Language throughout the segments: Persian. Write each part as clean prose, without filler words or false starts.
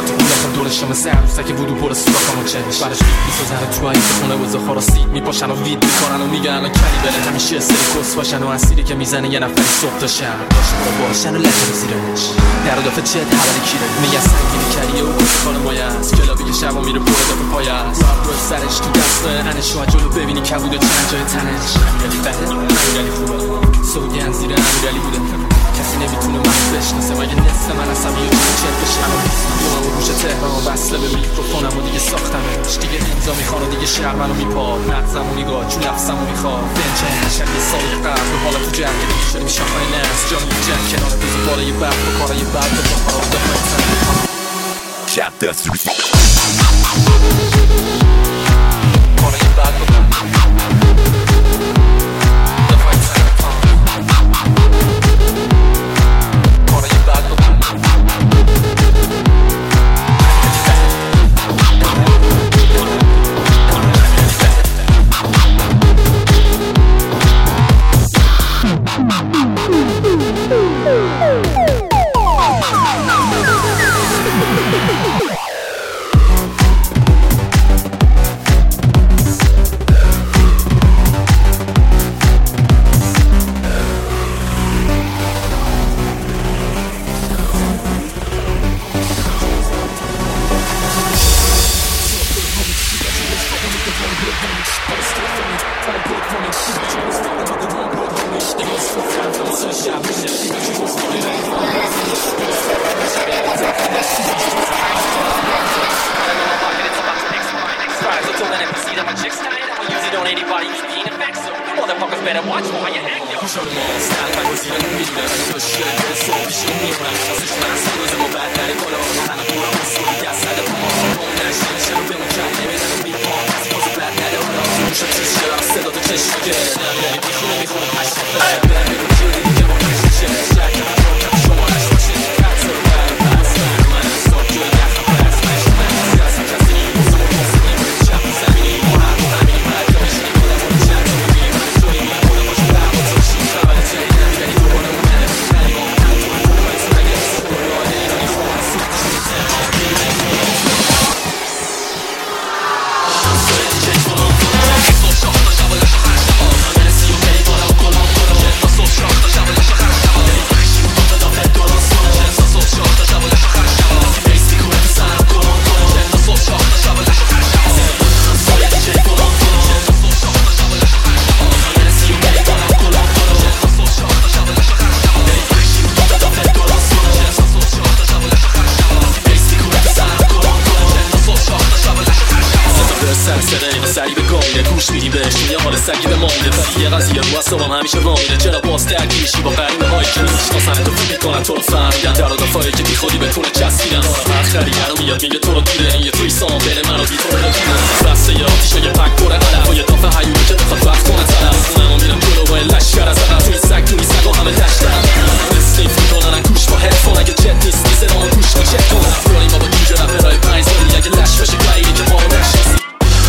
تو قولتم دورشم مثل عروسک وودو پر سوراخم و چهش برش بیت میسازن تو عیز خونه و زخارا سید میپاشن و وید میکنن و میگن کلی بله همیشه سری کس باشن و اسیری که میزنه یه نفری صبح تا شب باشه برو باشن و لحن زیرش در دافه چه حوالی کیره میگه سنگینی کریه و کسی کار مایه است کلابی که شبا میره پر دافه پای است روی سرش تو دست انش و جلو ببینی کبود و چند جای تنش امیرالی بده امیرالی خوبه سوگن زیر امیرالی بوده کسی نمیتونه منو بشناسه مگه نصف من اصلا یه جور چت بشم دوام و گوش تهران وصله به میکروفونم و دیگه ساختمش دیگه ریزا میخوان و دیگه شهر منو میپاد مغزم و میگاه چون لفظم و میخواد بنچه هشت یه سالی قبل به حالا تو جرگه دیگه شدیم شاخهای نست جا میگه جنگ کنار بزو بالای برد و کارای برد و بخارا و دفعه سن Chapter 3 کارای برد و همیشه وامیده چرا باز درگیرشی با قرینه هایی که میشناسن تو فکر میکنن تو رو فهمیدن در دفعه که بی خودی بتونه چسبیدن آخری یارو میاد میگه تو رو دیده این یه توی سام بین من و بی تو رو دیدن بسته یه آتیش و یه پک پر علف و یه دافه هیولی که بخواد وقت کنه طرف خونم و میرم جلو با لشکر از عقب توی سگ تو نیست و همه دشتن استیف میکنن گوش با هدفون اگه جت نیست میزنم و گوش با چت کن افرانی ما با جوجه رپرهای 5 سالی اگه لش بشه قایلی که ما رو نشناسی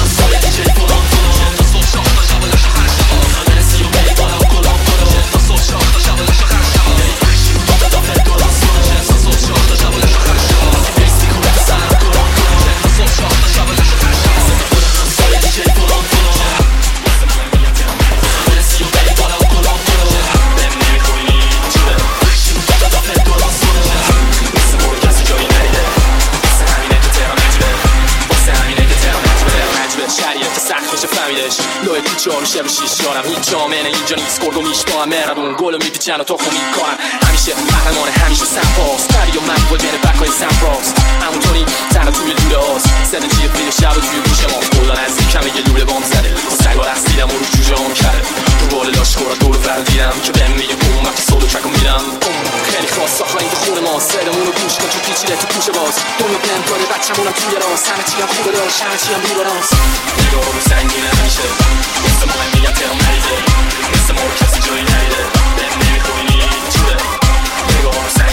چهار شب شیش یارم هیچ جامعه اینجا نیست گرگ و میش با هم مهربون گل و میپیچن و تخم میکنن همیشه قهرمان همیشه سمپاس پری و من با جن بکای سمپراس همونطوری تنها توی لوله هاست سر جیب میره شب و توی گوش ما کلا نزدیک همه یه لوله بام زده با سگا رسیدم و رو جوجه هم کرده تو بال لاشکورا دور بردیدم که بهم میگه بوم وقتی سولو ترکو میرم خیلی خاص ساخت این تو خون ما سرمون رو گوش کن تو پیچیده تو پوش باز دنیا پلن کنه بچه‌مونم توی راست همه چی هم خوبه داره همه چی هم رو راست نگاه رو سنگینه همیشه مثل ما میگم ترم نریده مثل ما رو کسی جایی نریده بهم نمیخوری چیده نگاه رو سنگینه